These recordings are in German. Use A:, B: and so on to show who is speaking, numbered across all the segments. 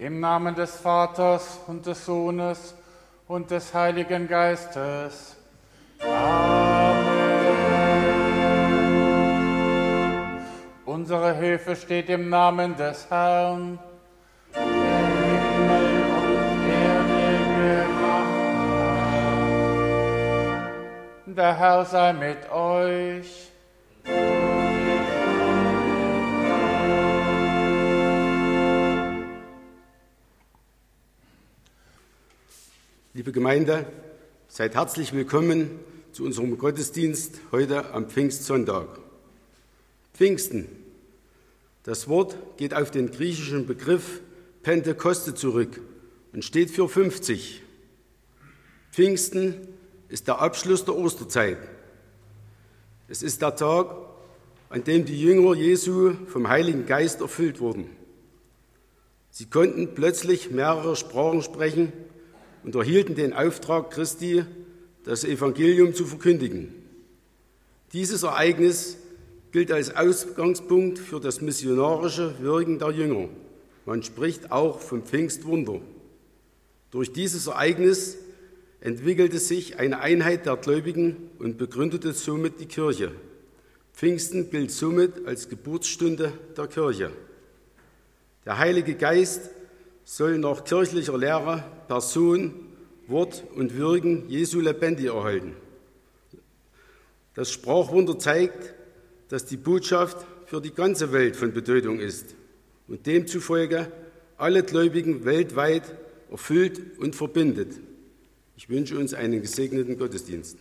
A: Im Namen des Vaters und des Sohnes und des Heiligen Geistes. Amen. Unsere Hilfe steht im Namen des Herrn, der Himmel und Erde gemacht hat. Der Herr sei mit euch.
B: Liebe Gemeinde, seid herzlich willkommen zu unserem Gottesdienst heute am Pfingstsonntag. Pfingsten. Das Wort geht auf den griechischen Begriff Pentekoste zurück und steht für 50. Pfingsten ist der Abschluss der Osterzeit. Es ist der Tag, an dem die Jünger Jesu vom Heiligen Geist erfüllt wurden. Sie konnten plötzlich mehrere Sprachen sprechen und erhielten den Auftrag Christi, das Evangelium zu verkündigen. Dieses Ereignis gilt als Ausgangspunkt für das missionarische Wirken der Jünger. Man spricht auch vom Pfingstwunder. Durch dieses Ereignis entwickelte sich eine Einheit der Gläubigen und begründete somit die Kirche. Pfingsten gilt somit als Geburtsstunde der Kirche. Der Heilige Geist soll nach kirchlicher Lehre Person, Wort und Wirken Jesu lebendig erhalten. Das Sprachwunder zeigt, dass die Botschaft für die ganze Welt von Bedeutung ist und demzufolge alle Gläubigen weltweit erfüllt und verbindet. Ich wünsche uns einen gesegneten Gottesdienst.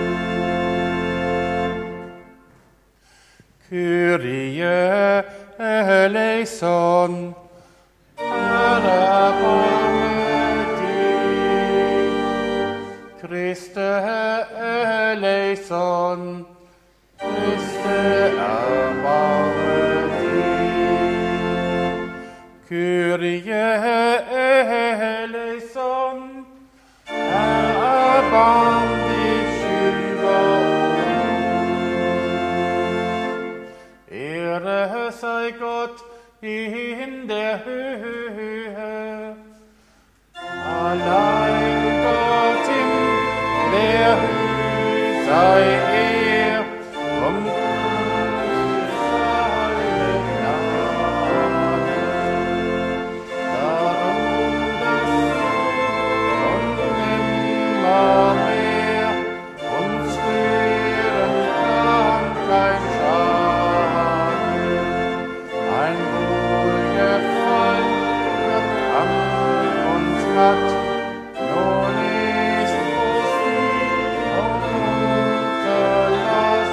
A: Kyrie Christe eleison, Christe erbarme dich. Kyrie eleison, Herr, erbarm dich über uns. Ehre sei Gott in der Höhe, allein Gott im Leerhöhe sei er, und seine Gnade. Darum das und nimmermehr uns rühren kann kein Schaden. Ein Wohlgefallen wird an uns hat, nun ist Unterlass,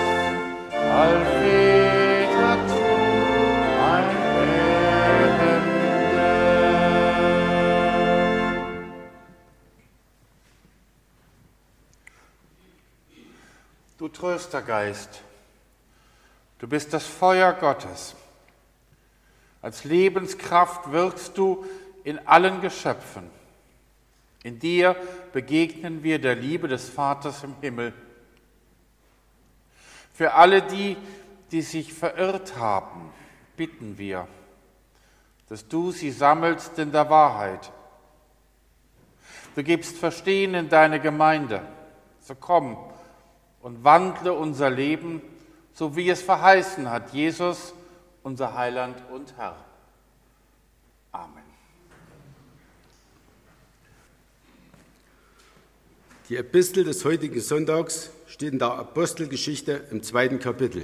A: allväter ein Behende. Du Tröstergeist, du bist das Feuer Gottes. Als Lebenskraft wirkst du in allen Geschöpfen. In dir begegnen wir der Liebe des Vaters im Himmel. Für alle die, die sich verirrt haben, bitten wir, dass du sie sammelst in der Wahrheit. Du gibst Verstehen in deine Gemeinde. So komm und wandle unser Leben, so wie es verheißen hat, Jesus, unser Heiland und Herr. Amen.
B: Die Epistel des heutigen Sonntags steht in der Apostelgeschichte im 2. Kapitel.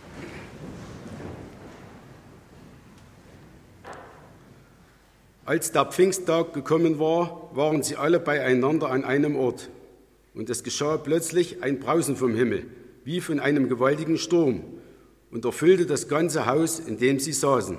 B: Als der Pfingsttag gekommen war, waren sie alle beieinander an einem Ort. Und es geschah plötzlich ein Brausen vom Himmel, wie von einem gewaltigen Sturm, und erfüllte das ganze Haus, in dem sie saßen.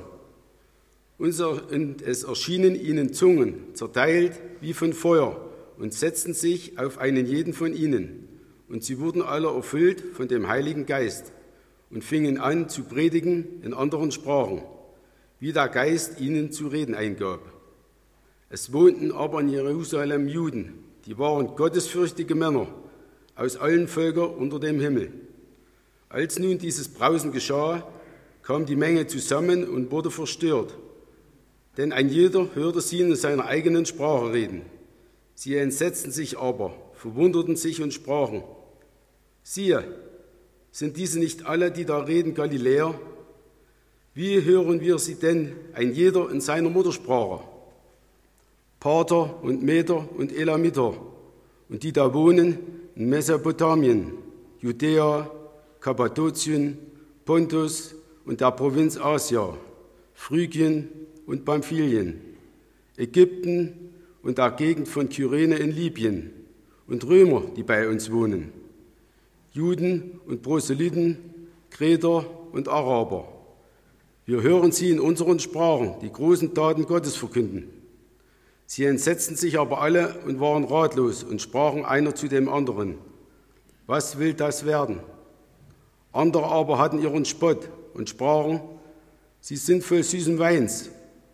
B: Und es erschienen ihnen Zungen, zerteilt wie von Feuer, und setzten sich auf einen jeden von ihnen. Und sie wurden alle erfüllt von dem Heiligen Geist und fingen an zu predigen in anderen Sprachen, wie der Geist ihnen zu reden eingab. Es wohnten aber in Jerusalem Juden, die waren gottesfürchtige Männer aus allen Völkern unter dem Himmel. Als nun dieses Brausen geschah, kam die Menge zusammen und wurde verstört, denn ein jeder hörte sie in seiner eigenen Sprache reden. Sie entsetzten sich aber, verwunderten sich und sprachen: Siehe, sind diese nicht alle, die da reden, Galiläer? Wie hören wir sie denn, ein jeder in seiner Muttersprache? Parther und Meder und Elamiter und die da wohnen in Mesopotamien, Judäa, Kappadokien, Pontus und der Provinz Asia, Phrygien und Pamphylien, Ägypten und der Gegend von Kyrene in Libyen und Römer, die bei uns wohnen, Juden und Proselyten, Kreter und Araber. Wir hören sie in unseren Sprachen die großen Taten Gottes verkünden. Sie entsetzten sich aber alle und waren ratlos und sprachen einer zu dem anderen: Was will das werden? Andere aber hatten ihren Spott und sprachen: Sie sind voll süßen Weins.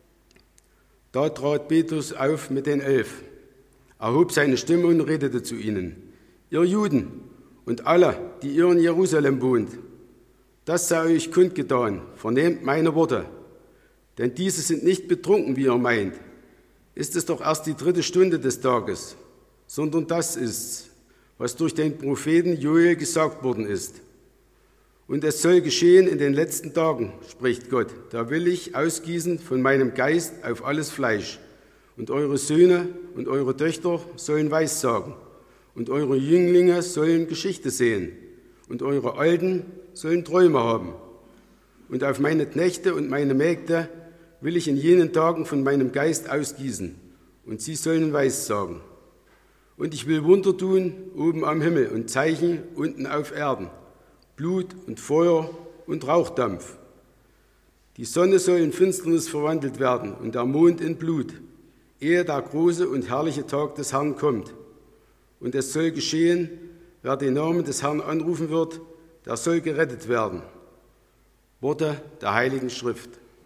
B: Da trat Petrus auf mit den 11, erhob seine Stimme und redete zu ihnen: Ihr Juden und alle, die ihr in Jerusalem wohnt, das sei euch kundgetan, vernehmt meine Worte, denn diese sind nicht betrunken, wie ihr meint. Ist es doch erst die 3. Stunde des Tages, sondern das ist's, was durch den Propheten Joel gesagt worden ist. Und es soll geschehen in den letzten Tagen, spricht Gott, da will ich ausgießen von meinem Geist auf alles Fleisch. Und eure Söhne und eure Töchter sollen Weissagen, und eure Jünglinge sollen Geschichte sehen, und eure Alten sollen Träume haben. Und auf meine Knechte und meine Mägde will ich in jenen Tagen von meinem Geist ausgießen, und sie sollen Weissagen. Und ich will Wunder tun oben am Himmel und Zeichen unten auf Erden, Blut und Feuer und Rauchdampf. Die Sonne soll in Finsternis verwandelt werden und der Mond in Blut, ehe der große und herrliche Tag des Herrn kommt. und es soll geschehen, wer den Namen des Herrn anrufen wird, der soll gerettet werden. Worte der Heiligen Schrift.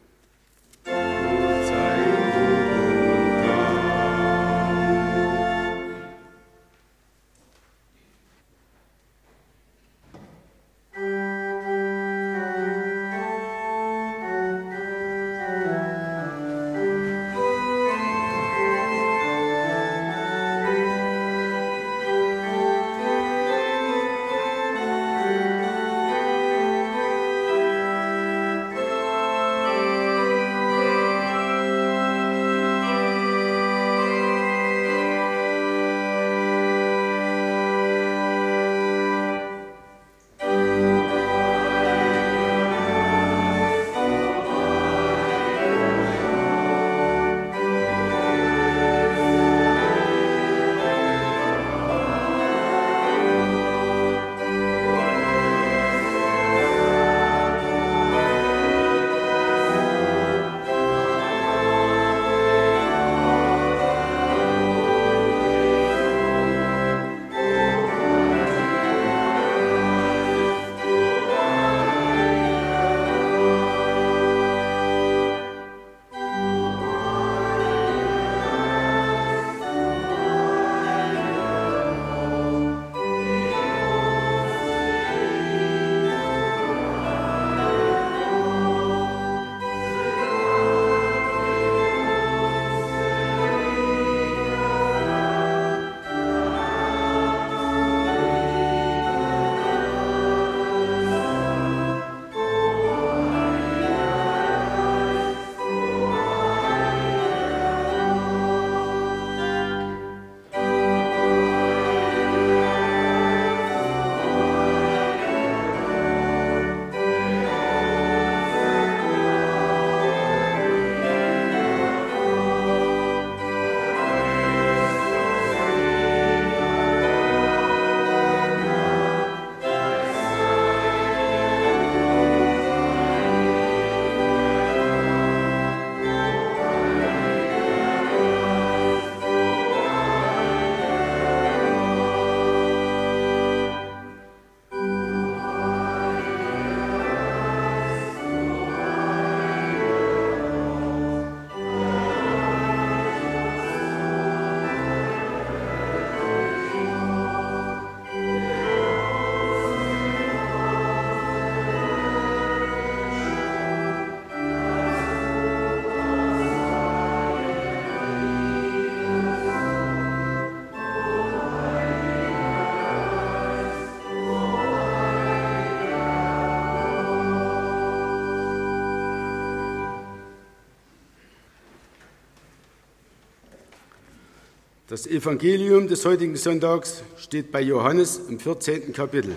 B: Das Evangelium des heutigen Sonntags steht bei Johannes im 14. Kapitel.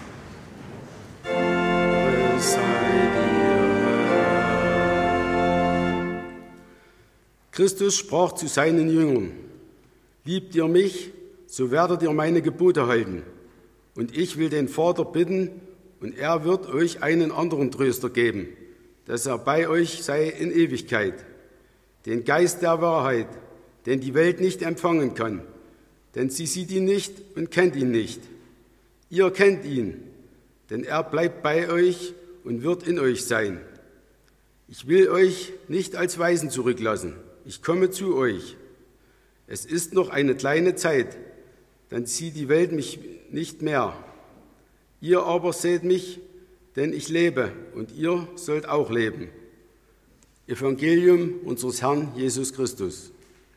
B: Christus sprach zu seinen Jüngern: Liebt ihr mich, so werdet ihr meine Gebote halten. Und ich will den Vater bitten, und er wird euch einen anderen Tröster geben, dass er bei euch sei in Ewigkeit, den Geist der Wahrheit, den die Welt nicht empfangen kann, denn sie sieht ihn nicht und kennt ihn nicht. Ihr kennt ihn, denn er bleibt bei euch und wird in euch sein. Ich will euch nicht als Waisen zurücklassen, ich komme zu euch. Es ist noch eine kleine Zeit, dann sieht die Welt mich nicht mehr. Ihr aber seht mich, denn ich lebe und ihr sollt auch leben. Evangelium unseres Herrn Jesus Christus.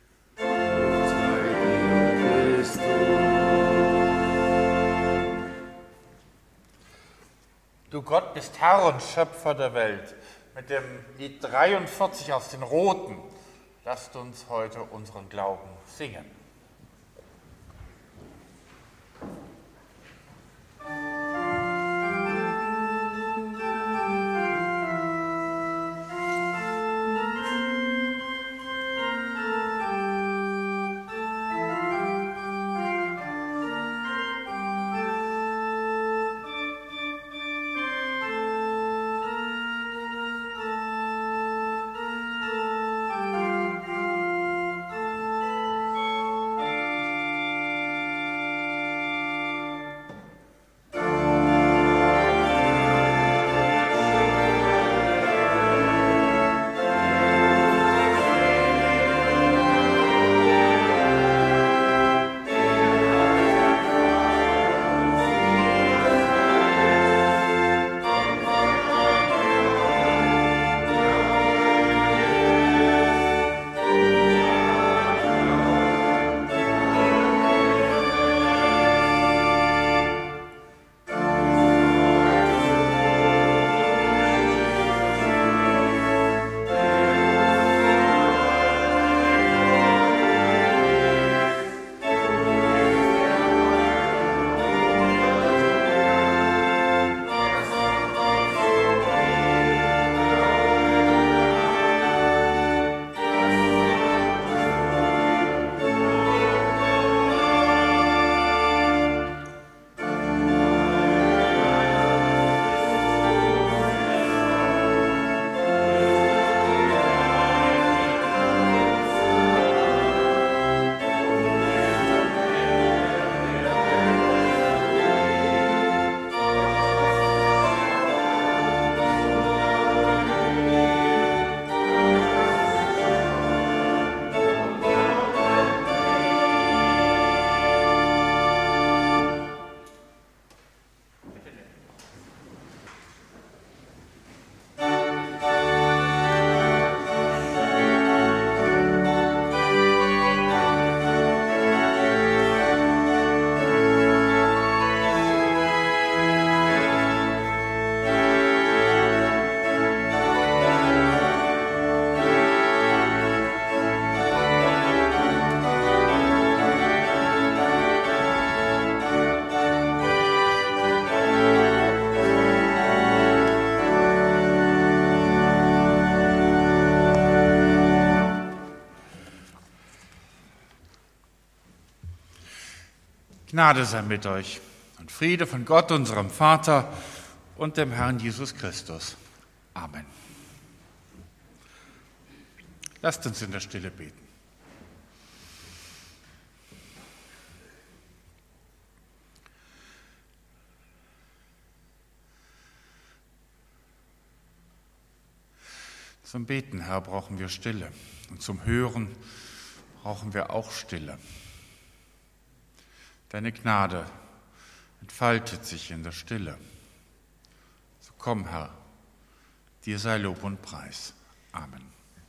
A: Du Gott bist Herr und Schöpfer der Welt. Mit dem Lied 43 aus den Roten lasst uns heute unseren Glauben singen. Gnade sei mit euch und Friede von Gott, unserem Vater und dem Herrn Jesus Christus. Amen. Lasst uns in der Stille beten. Zum Beten, Herr, brauchen wir Stille und zum Hören brauchen wir auch Stille. Deine Gnade entfaltet sich in der Stille. So komm, Herr, dir sei Lob und Preis. Amen.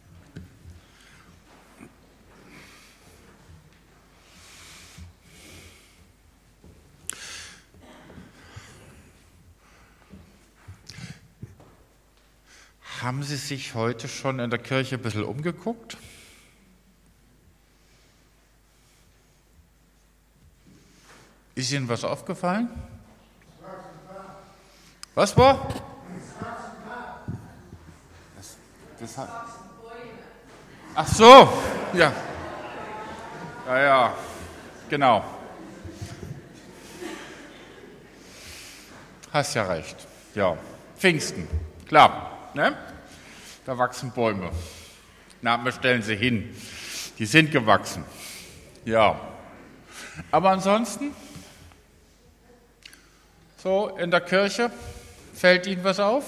A: Haben Sie sich heute schon in der Kirche ein bisschen umgeguckt? Ist Ihnen was aufgefallen? Was war? Ach so, ja. Ja, genau. Hast ja recht. Ja, Pfingsten, klar, ne? Da wachsen Bäume. Na, wir stellen sie hin. Die sind gewachsen. Ja. Aber ansonsten, so in der Kirche, fällt Ihnen was auf?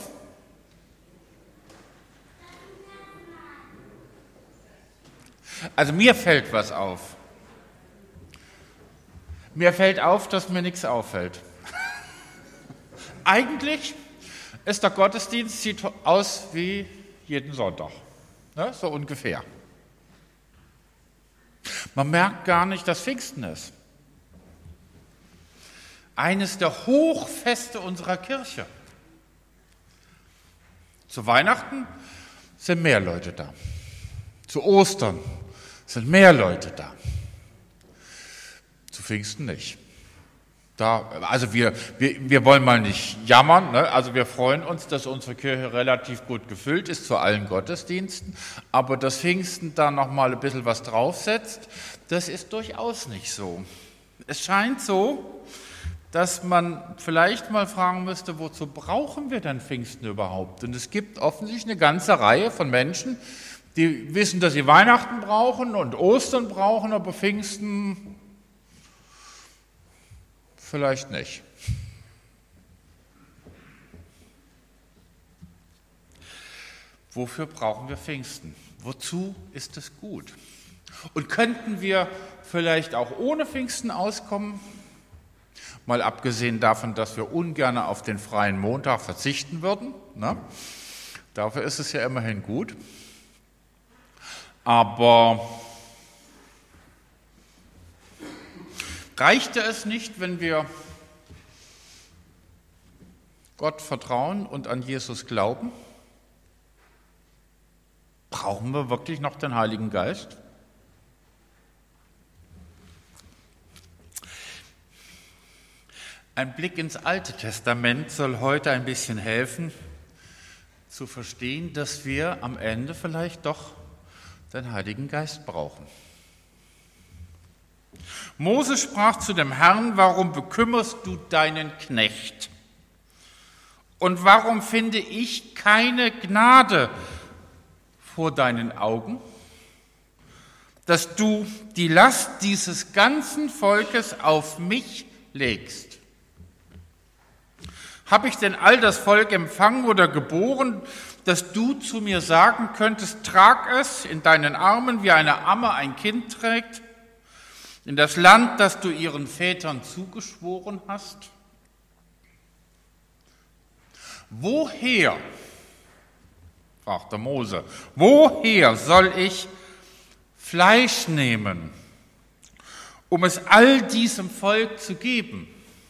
A: Also mir fällt was auf. Mir fällt auf, dass mir nichts auffällt. Eigentlich ist der Gottesdienst, sieht aus wie jeden Sonntag, ne? So ungefähr. Man merkt gar nicht, dass Pfingsten ist. Eines der Hochfeste unserer Kirche. Zu Weihnachten sind mehr Leute da. Zu Ostern sind mehr Leute da. Zu Pfingsten nicht. Also wir wollen mal nicht jammern, ne? Also wir freuen uns, dass unsere Kirche relativ gut gefüllt ist zu allen Gottesdiensten, aber dass Pfingsten da nochmal ein bisschen was draufsetzt, das ist durchaus nicht so. Es scheint so, dass man vielleicht mal fragen müsste, wozu brauchen wir denn Pfingsten überhaupt? Und es gibt offensichtlich eine ganze Reihe von Menschen, die wissen, dass sie Weihnachten brauchen und Ostern brauchen, aber Pfingsten vielleicht nicht. Wofür brauchen wir Pfingsten? Wozu ist es gut? Und könnten wir vielleicht auch ohne Pfingsten auskommen? Mal abgesehen davon, dass wir ungern auf den freien Montag verzichten würden. Ne? Dafür ist es ja immerhin gut. Aber reichte es nicht, wenn wir Gott vertrauen und an Jesus glauben? Brauchen wir wirklich noch den Heiligen Geist? Ein Blick ins Alte Testament soll heute ein bisschen helfen, zu verstehen, dass wir am Ende vielleicht doch den Heiligen Geist brauchen. Mose sprach zu dem Herrn: Warum bekümmerst du deinen Knecht? Und warum finde ich keine Gnade vor deinen Augen, dass du die Last dieses ganzen Volkes auf mich legst? Habe ich denn all das Volk empfangen oder geboren, dass du zu mir sagen könntest, trag es in deinen Armen, wie eine Amme ein Kind trägt, in das Land, das du ihren Vätern zugeschworen hast? Woher, fragte Mose, woher soll ich Fleisch nehmen, um es all diesem Volk zu geben?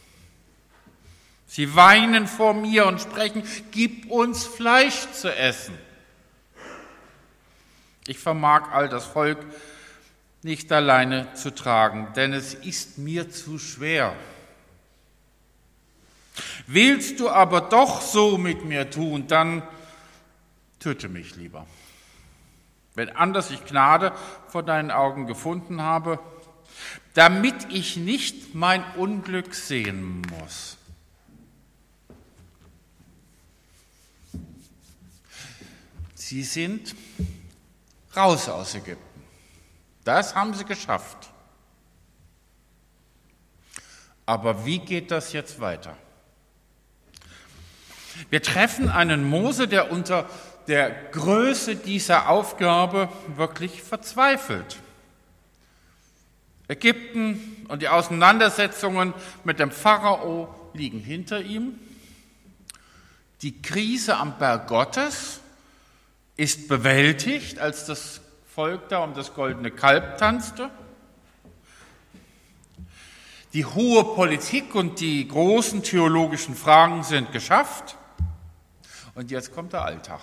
A: Sie weinen vor mir und sprechen, gib uns Fleisch zu essen. Ich vermag all das Volk nicht alleine zu tragen, denn es ist mir zu schwer. Willst du aber doch so mit mir tun, dann töte mich lieber. Wenn anders ich Gnade vor deinen Augen gefunden habe, damit ich nicht mein Unglück sehen muss. Sie sind raus aus Ägypten. Das haben sie geschafft. Aber wie geht das jetzt weiter? Wir treffen einen Mose, der unter der Größe dieser Aufgabe wirklich verzweifelt. Ägypten und die Auseinandersetzungen mit dem Pharao liegen hinter ihm. Die Krise am Berg Gottes ist bewältigt, als das Volk da um das goldene Kalb tanzte. Die hohe Politik und die großen theologischen Fragen sind geschafft. Und jetzt kommt der Alltag.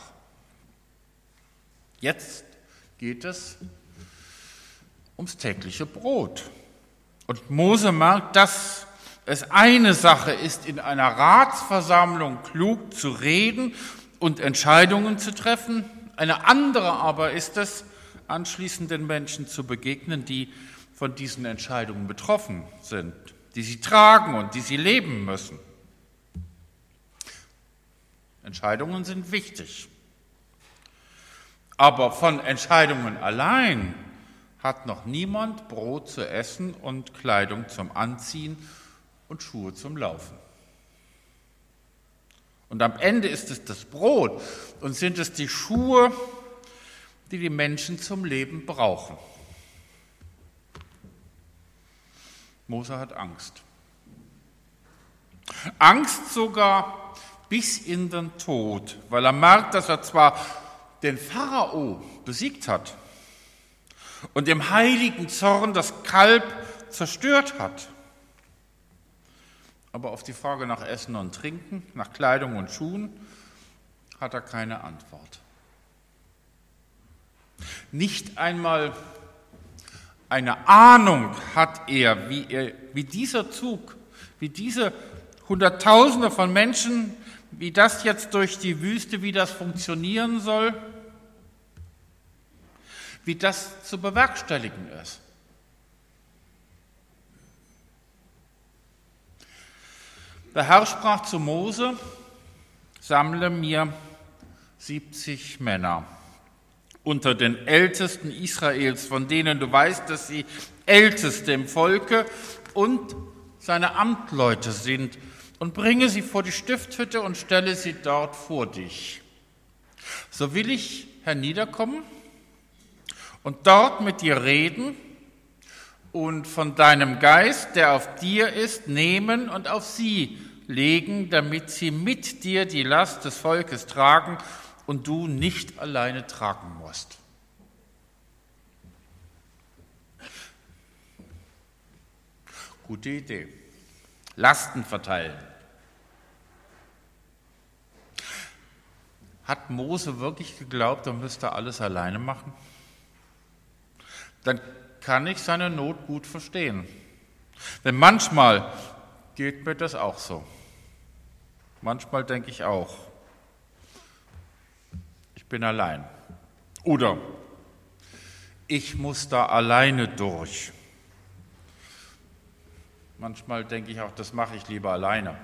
A: Jetzt geht es ums tägliche Brot. Und Mose merkt, dass es eine Sache ist, in einer Ratsversammlung klug zu reden und Entscheidungen zu treffen. Eine andere aber ist es, anschließend den Menschen zu begegnen, die von diesen Entscheidungen betroffen sind, die sie tragen und die sie leben müssen. Entscheidungen sind wichtig. Aber von Entscheidungen allein hat noch niemand Brot zu essen und Kleidung zum Anziehen und Schuhe zum Laufen. Und am Ende ist es das Brot und sind es die Schuhe, die die Menschen zum Leben brauchen. Mose hat Angst. Angst sogar bis in den Tod, weil er merkt, dass er zwar den Pharao besiegt hat und im heiligen Zorn das Kalb zerstört hat, aber auf die Frage nach Essen und Trinken, nach Kleidung und Schuhen, hat er keine Antwort. Nicht einmal eine Ahnung hat er, wie dieser Zug, wie diese Hunderttausende von Menschen, wie das jetzt durch die Wüste, wie das funktionieren soll, wie das zu bewerkstelligen ist. Der Herr sprach zu Mose: Sammle mir 70 Männer unter den Ältesten Israels, von denen du weißt, dass sie Älteste im Volke und seine Amtleute sind, und bringe sie vor die Stiftshütte und stelle sie dort vor dich. So will ich herniederkommen und dort mit dir reden und von deinem Geist, der auf dir ist, nehmen und auf sie legen, damit sie mit dir die Last des Volkes tragen und du nicht alleine tragen musst. Gute Idee. Lasten verteilen. Hat Mose wirklich geglaubt, er müsste alles alleine machen? Dann kann ich seine Not gut verstehen. Denn manchmal geht mir das auch so. Manchmal denke ich auch, ich bin allein. Oder ich muss da alleine durch. Manchmal denke ich auch, das mache ich lieber alleine.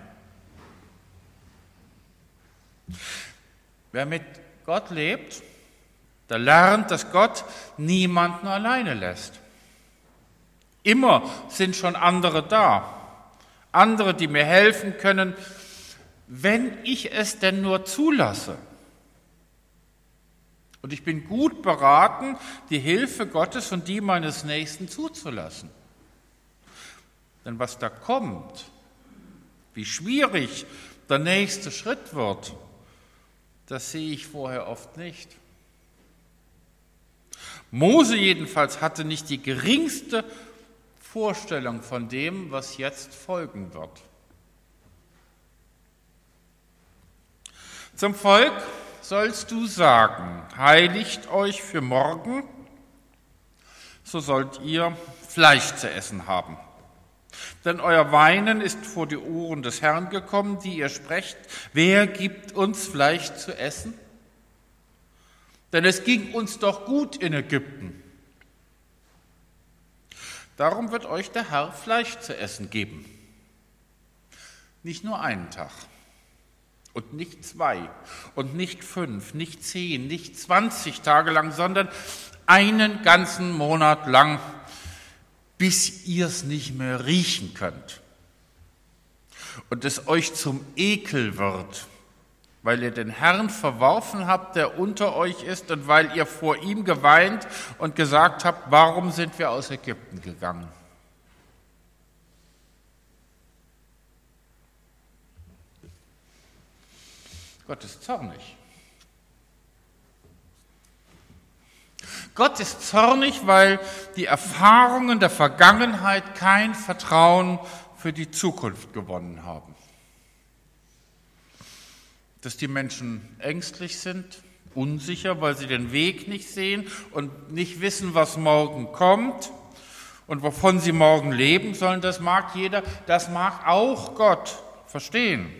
A: Wer mit Gott lebt, der lernt, dass Gott niemanden alleine lässt. Immer sind schon andere da. Andere, die mir helfen können, wenn ich es denn nur zulasse. Und ich bin gut beraten, die Hilfe Gottes und die meines Nächsten zuzulassen. Denn was da kommt, wie schwierig der nächste Schritt wird, das sehe ich vorher oft nicht. Mose jedenfalls hatte nicht die geringste Vorstellung von dem, was jetzt folgen wird. Zum Volk sollst du sagen: Heiligt euch für morgen, so sollt ihr Fleisch zu essen haben. Denn euer Weinen ist vor die Ohren des Herrn gekommen, die ihr sprecht: Wer gibt uns Fleisch zu essen? Denn es ging uns doch gut in Ägypten. Darum wird euch der Herr Fleisch zu essen geben. Nicht nur einen Tag und nicht 2 und nicht 5, nicht 10, nicht 20 Tage lang, sondern einen ganzen Monat lang, bis ihr es nicht mehr riechen könnt und es euch zum Ekel wird, weil ihr den Herrn verworfen habt, der unter euch ist, und weil ihr vor ihm geweint und gesagt habt, warum sind wir aus Ägypten gegangen? Gott ist zornig. Gott ist zornig, weil die Erfahrungen der Vergangenheit kein Vertrauen für die Zukunft gewonnen haben. Dass die Menschen ängstlich sind, unsicher, weil sie den Weg nicht sehen und nicht wissen, was morgen kommt und wovon sie morgen leben sollen, das mag jeder, das mag auch Gott verstehen.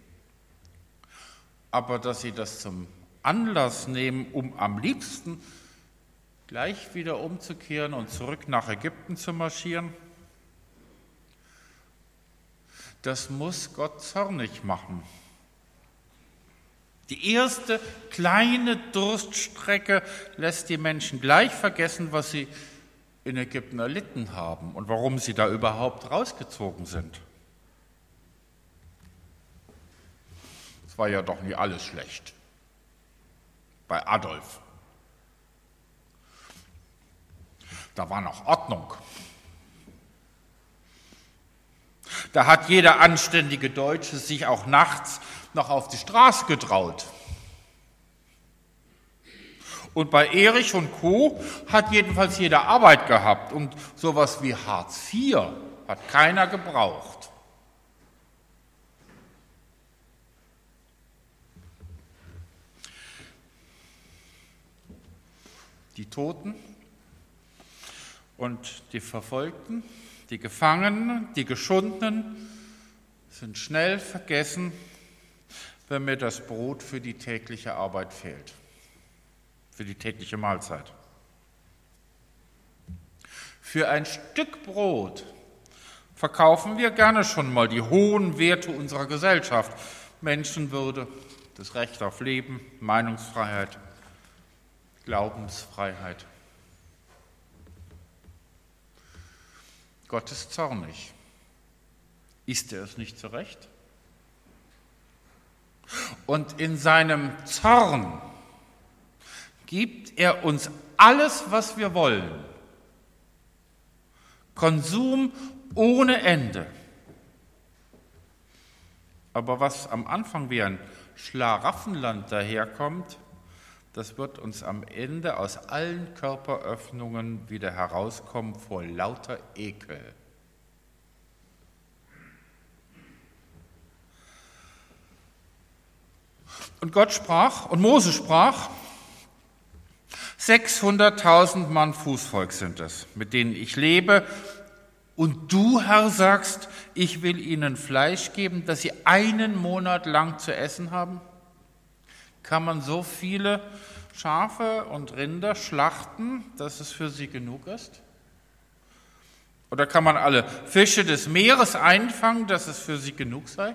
A: Aber dass sie das zum Anlass nehmen, um am liebsten gleich wieder umzukehren und zurück nach Ägypten zu marschieren, das muss Gott zornig machen. Die erste kleine Durststrecke lässt die Menschen gleich vergessen, was sie in Ägypten erlitten haben und warum sie da überhaupt rausgezogen sind. Es war ja doch nie alles schlecht. Bei Adolf. Da war noch Ordnung. Da hat jeder anständige Deutsche sich auch nachts noch auf die Straße getraut. Und bei Erich und Co. hat jedenfalls jeder Arbeit gehabt und sowas wie Hartz IV hat keiner gebraucht. Die Toten und die Verfolgten, die Gefangenen, die Geschundenen sind schnell vergessen, wenn mir das Brot für die tägliche Arbeit fehlt, für die tägliche Mahlzeit. Für ein Stück Brot verkaufen wir gerne schon mal die hohen Werte unserer Gesellschaft: Menschenwürde, das Recht auf Leben, Meinungsfreiheit, Glaubensfreiheit. Gott ist zornig. Ist er es nicht zu Recht? Und in seinem Zorn gibt er uns alles, was wir wollen. Konsum ohne Ende. Aber was am Anfang wie ein Schlaraffenland daherkommt, das wird uns am Ende aus allen Körperöffnungen wieder herauskommen vor lauter Ekel. Und Gott sprach, und Mose sprach, 600.000 Mann Fußvolk sind es, mit denen ich lebe. Und du, Herr, sagst, ich will ihnen Fleisch geben, dass sie einen Monat lang zu essen haben? Kann man so viele Schafe und Rinder schlachten, dass es für sie genug ist? Oder kann man alle Fische des Meeres einfangen, dass es für sie genug sei?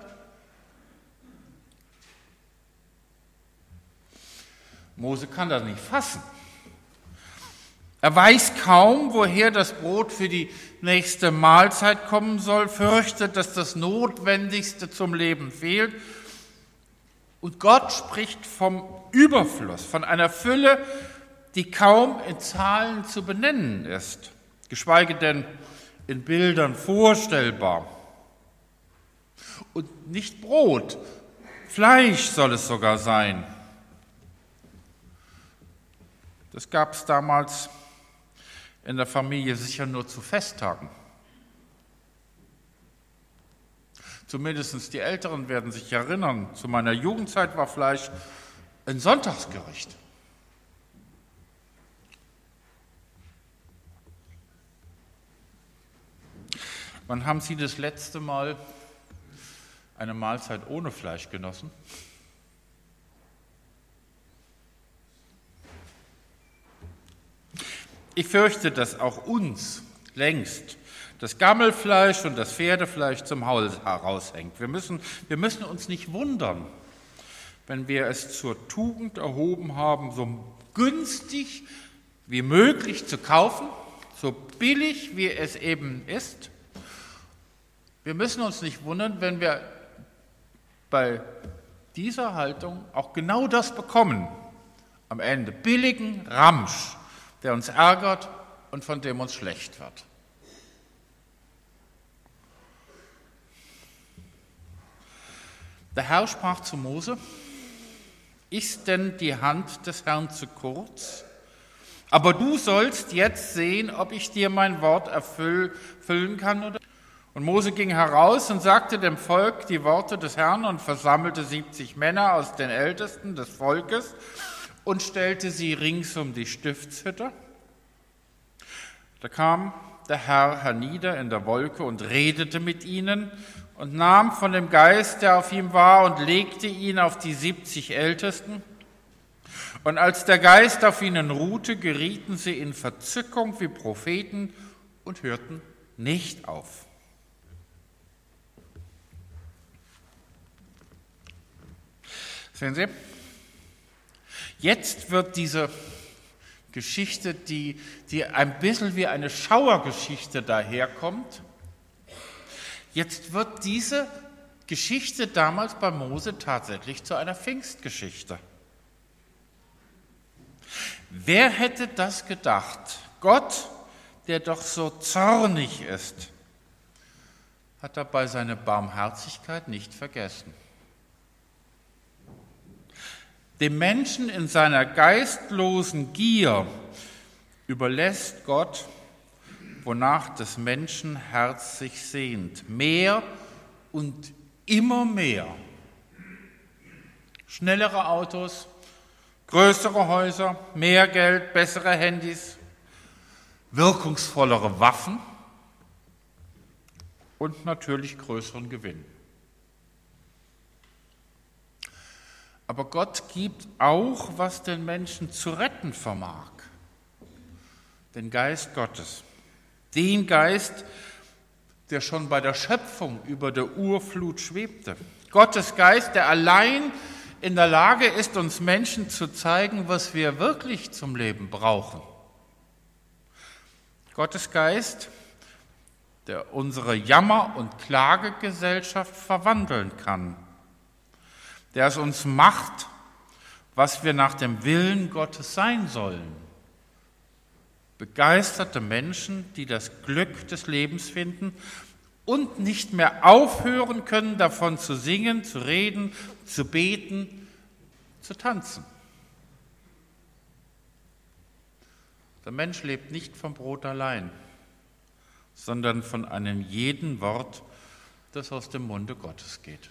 A: Mose kann das nicht fassen. Er weiß kaum, woher das Brot für die nächste Mahlzeit kommen soll, fürchtet, dass das Notwendigste zum Leben fehlt. Und Gott spricht vom Überfluss, von einer Fülle, die kaum in Zahlen zu benennen ist, geschweige denn in Bildern vorstellbar. Und nicht Brot, Fleisch soll es sogar sein. Das gab es damals in der Familie sicher nur zu Festtagen. Zumindest die Älteren werden sich erinnern, zu meiner Jugendzeit war Fleisch ein Sonntagsgericht. Wann haben Sie das letzte Mal eine Mahlzeit ohne Fleisch genossen? Ich fürchte, dass auch uns längst das Gammelfleisch und das Pferdefleisch zum Hals heraushängt. Wir müssen uns nicht wundern, wenn wir es zur Tugend erhoben haben, so günstig wie möglich zu kaufen, so billig wie es eben ist. Wir müssen uns nicht wundern, wenn wir bei dieser Haltung auch genau das bekommen am Ende. Billigen Ramsch, der uns ärgert und von dem uns schlecht wird. Der Herr sprach zu Mose: Ist denn die Hand des Herrn zu kurz? Aber du sollst jetzt sehen, ob ich dir mein Wort erfüllen kann oder. Und Mose ging heraus und sagte dem Volk die Worte des Herrn und versammelte 70 Männer aus den Ältesten des Volkes und stellte sie rings um die Stiftshütte. Da kam der Herr hernieder in der Wolke und redete mit ihnen und nahm von dem Geist, der auf ihm war, und legte ihn auf die 70 Ältesten. Und als der Geist auf ihnen ruhte, gerieten sie in Verzückung wie Propheten und hörten nicht auf. Sehen Sie, jetzt wird diese Geschichte, die ein bisschen wie eine Schauergeschichte daherkommt, jetzt wird diese Geschichte damals bei Mose tatsächlich zu einer Pfingstgeschichte. Wer hätte das gedacht? Gott, der doch so zornig ist, hat dabei seine Barmherzigkeit nicht vergessen. Dem Menschen in seiner geistlosen Gier überlässt Gott, wonach des Menschen Herz sich sehnt, mehr und immer mehr. Schnellere Autos, größere Häuser, mehr Geld, bessere Handys, wirkungsvollere Waffen und natürlich größeren Gewinn. Aber Gott gibt auch, was den Menschen zu retten vermag. Den Geist Gottes. Den Geist, der schon bei der Schöpfung über der Urflut schwebte. Gottes Geist, der allein in der Lage ist, uns Menschen zu zeigen, was wir wirklich zum Leben brauchen. Gottes Geist, der unsere Jammer- und Klagegesellschaft verwandeln kann. Der es uns macht, was wir nach dem Willen Gottes sein sollen. Begeisterte Menschen, die das Glück des Lebens finden und nicht mehr aufhören können, davon zu singen, zu reden, zu beten, zu tanzen. Der Mensch lebt nicht vom Brot allein, sondern von einem jeden Wort, das aus dem Munde Gottes geht.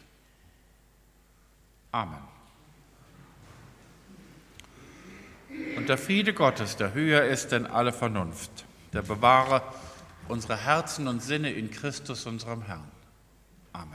A: Amen. Und der Friede Gottes, der höher ist denn alle Vernunft, der bewahre unsere Herzen und Sinne in Christus, unserem Herrn. Amen.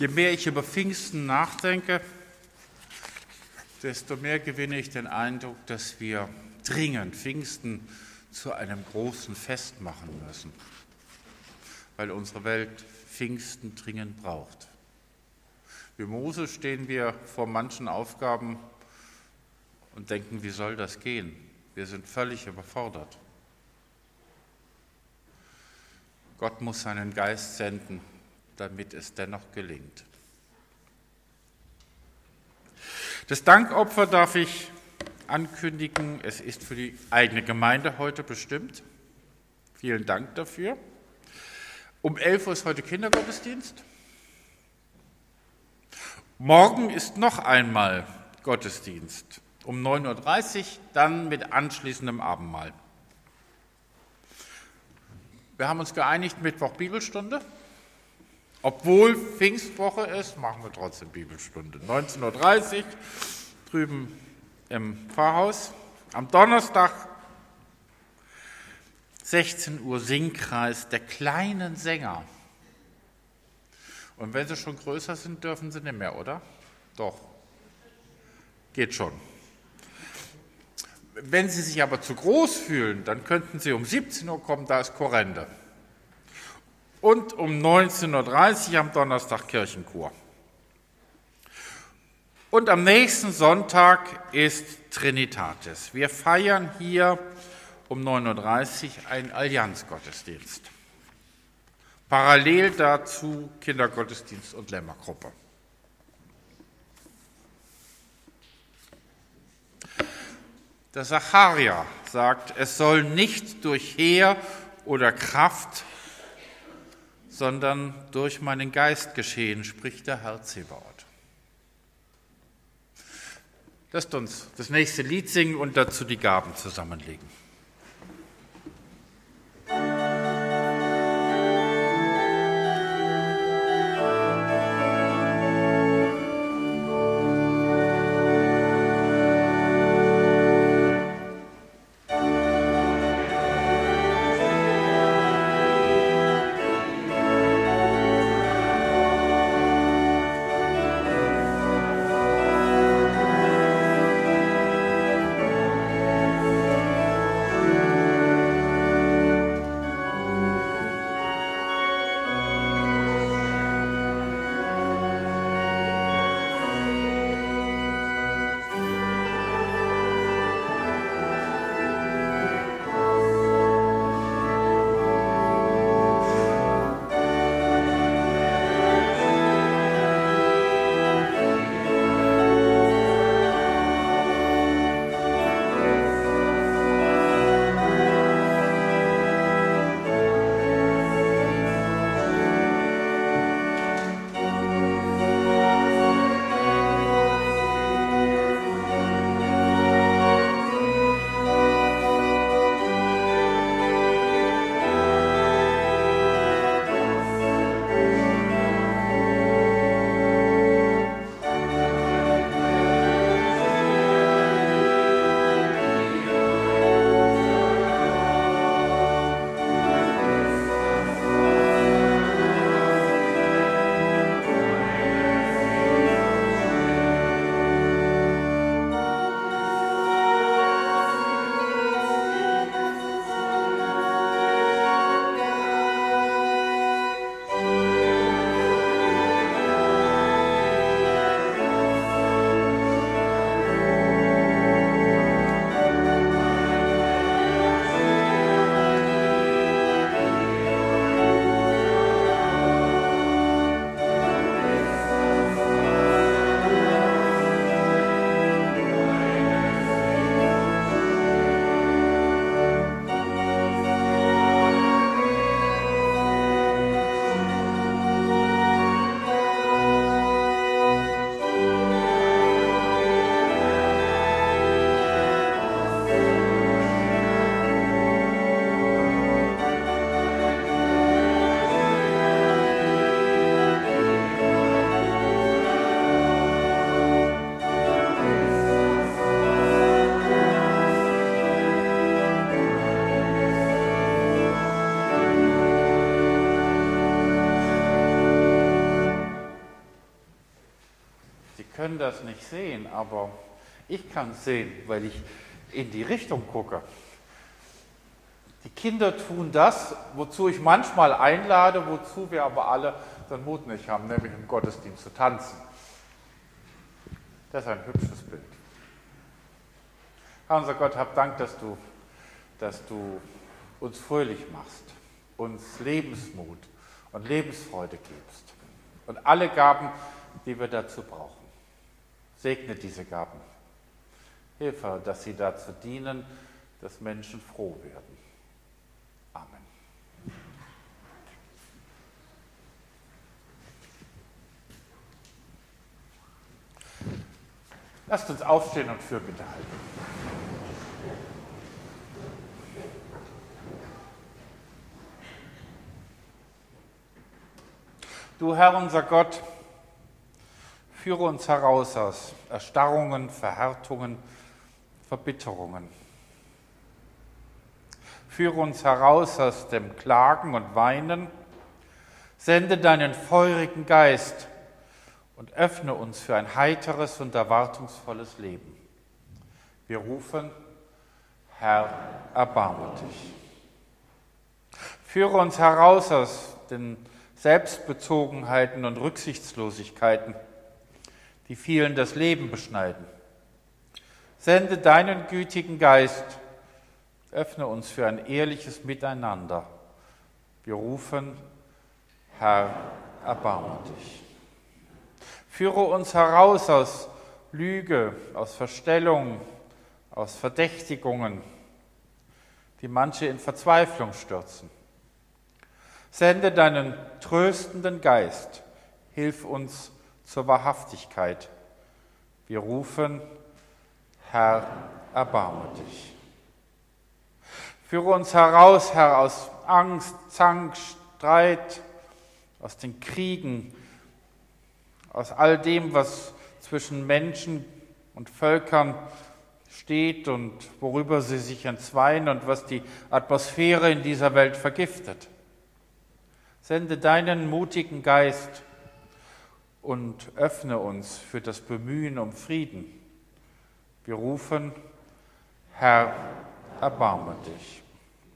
A: Je mehr ich über Pfingsten nachdenke, desto mehr gewinne ich den Eindruck, dass wir dringend Pfingsten zu einem großen Fest machen müssen, weil unsere Welt Pfingsten dringend braucht. Wie Mose stehen wir vor manchen Aufgaben und denken, wie soll das gehen? Wir sind völlig überfordert. Gott muss seinen Geist senden, damit es dennoch gelingt. Das Dankopfer darf ich ankündigen, es ist für die eigene Gemeinde heute bestimmt. Vielen Dank dafür. Um 11 Uhr ist heute Kindergottesdienst. Morgen ist noch einmal Gottesdienst. Um 9.30 Uhr, dann mit anschließendem Abendmahl. Wir haben uns geeinigt, Mittwoch Bibelstunde. Obwohl Pfingstwoche ist, machen wir trotzdem Bibelstunde. 19.30 Uhr drüben im Pfarrhaus. Am Donnerstag 16 Uhr Singkreis der kleinen Sänger. Und wenn sie schon größer sind, dürfen sie nicht mehr, oder? Doch. Geht schon. Wenn sie sich aber zu groß fühlen, dann könnten sie um 17 Uhr kommen, da ist Korrende. Und um 19.30 Uhr am Donnerstag Kirchenchor. Und am nächsten Sonntag ist Trinitatis. Wir feiern hier um 9.30 Uhr einen Allianzgottesdienst. Parallel dazu Kindergottesdienst und Lämmergruppe. Der Sacharja sagt, es soll nicht durch Heer oder Kraft, sondern durch meinen Geist geschehen, spricht der Herr Zebaoth. Lasst uns das nächste Lied singen und dazu die Gaben zusammenlegen. das nicht sehen, aber ich kann es sehen, weil ich in die Richtung gucke. Die Kinder tun das, wozu ich manchmal einlade, wozu wir aber alle den Mut nicht haben, nämlich im Gottesdienst zu tanzen. Das ist ein hübsches Bild. Herr unser Gott, hab Dank, dass du uns fröhlich machst, uns Lebensmut und Lebensfreude gibst und alle Gaben, die wir dazu brauchen. Segne diese Gaben. Hilfe, dass sie dazu dienen, dass Menschen froh werden. Amen. Lasst uns aufstehen und Fürbitte halten. Du Herr, unser Gott, führe uns heraus aus Erstarrungen, Verhärtungen, Verbitterungen. Führe uns heraus aus dem Klagen und Weinen, sende deinen feurigen Geist und öffne uns für ein heiteres und erwartungsvolles Leben. Wir rufen, Herr, erbarme dich. Führe uns heraus aus den Selbstbezogenheiten und Rücksichtslosigkeiten, die vielen das Leben beschneiden. Sende deinen gütigen Geist, öffne uns für ein ehrliches Miteinander. Wir rufen, Herr, erbarme dich. Führe uns heraus aus Lüge, aus Verstellung, aus Verdächtigungen, die manche in Verzweiflung stürzen. Sende deinen tröstenden Geist, hilf uns zur Wahrhaftigkeit. Wir rufen, Herr, erbarme dich. Führe uns heraus, Herr, aus Angst, Zank, Streit, aus den Kriegen, aus all dem, was zwischen Menschen und Völkern steht und worüber sie sich entzweien und was die Atmosphäre in dieser Welt vergiftet. Sende deinen mutigen Geist und öffne uns für das Bemühen um Frieden. Wir rufen, Herr, erbarme dich.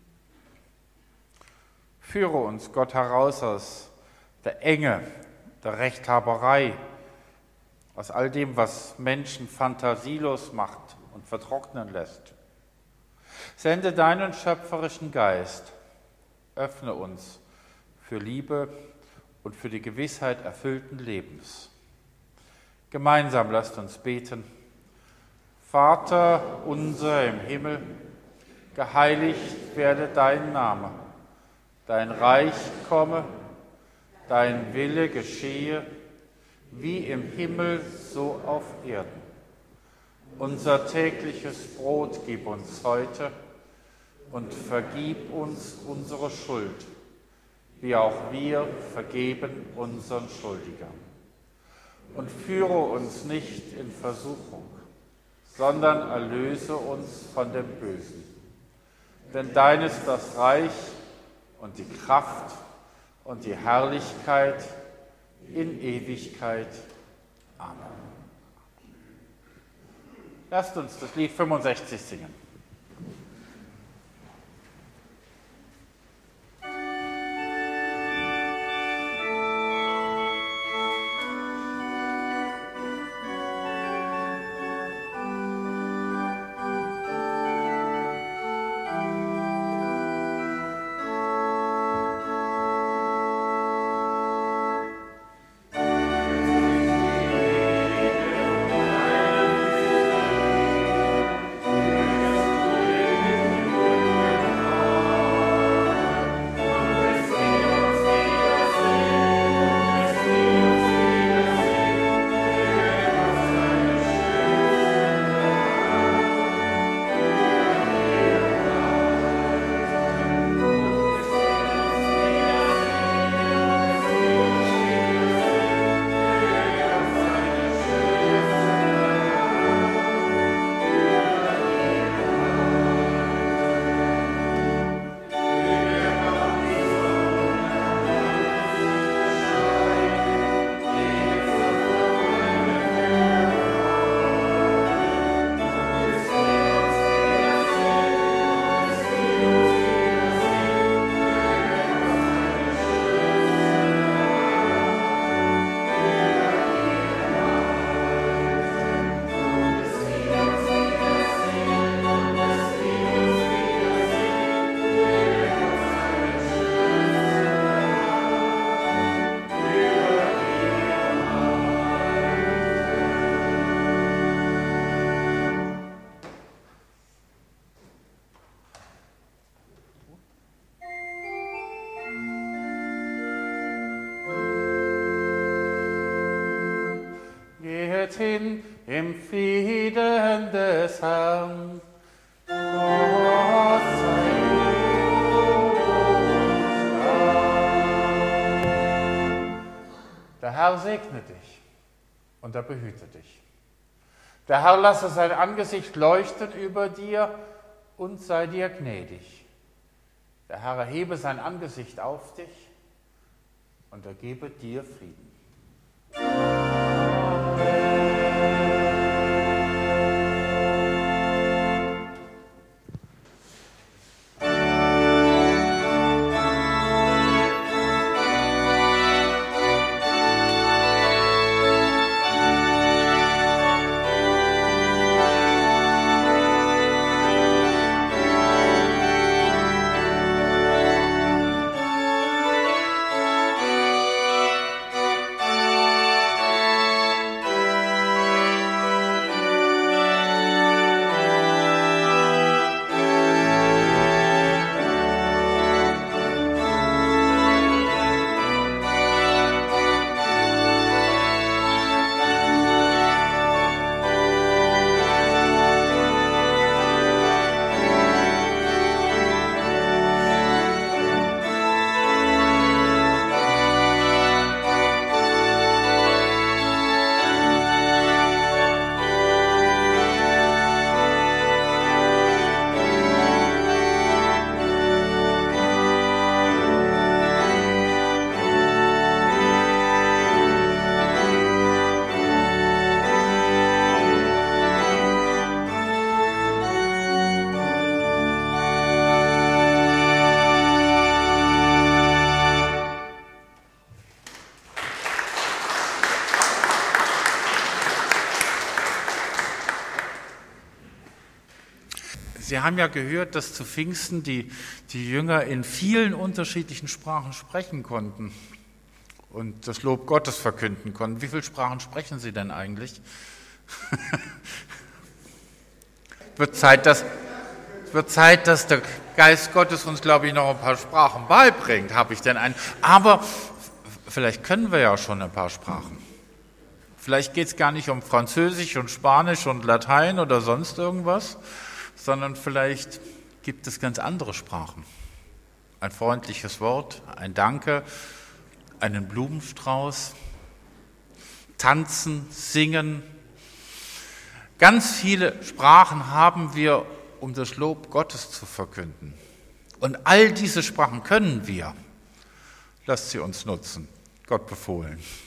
A: Führe uns, Gott, heraus aus der Enge, der Rechthaberei, aus all dem, was Menschen fantasielos macht und vertrocknen lässt. Sende deinen schöpferischen Geist, öffne uns für Liebe und für die Gewissheit erfüllten Lebens. Gemeinsam lasst uns beten. Vater unser im Himmel, geheiligt werde dein Name, dein Reich komme, dein Wille geschehe, wie im Himmel, so auf Erden. Unser tägliches Brot gib uns heute und vergib uns unsere Schuld, wie auch wir vergeben unseren Schuldigern. Und führe uns nicht in Versuchung, sondern erlöse uns von dem Bösen. Denn dein ist das Reich und die Kraft und die Herrlichkeit in Ewigkeit. Amen. Lasst uns das Lied 65 singen. dem Frieden des Herrn. Gott sei Der Herr segne dich und er behüte dich. Der Herr lasse sein Angesicht leuchten über dir und sei dir gnädig. Der Herr erhebe sein Angesicht auf dich und er gebe dir Frieden. Sie haben ja gehört, dass zu Pfingsten die Jünger in vielen unterschiedlichen Sprachen sprechen konnten und das Lob Gottes verkünden konnten. Wie viele Sprachen sprechen Sie denn eigentlich? Wird Zeit, dass der Geist Gottes uns, glaube ich, noch ein paar Sprachen beibringt, habe ich denn einen. Aber vielleicht können wir ja schon ein paar Sprachen. Vielleicht geht es gar nicht um Französisch und Spanisch und Latein oder sonst irgendwas, sondern vielleicht gibt es ganz andere Sprachen. Ein freundliches Wort, ein Danke, einen Blumenstrauß, tanzen, singen. Ganz viele Sprachen haben wir, um das Lob Gottes zu verkünden. Und all diese Sprachen können wir. Lasst sie uns nutzen. Gott befohlen.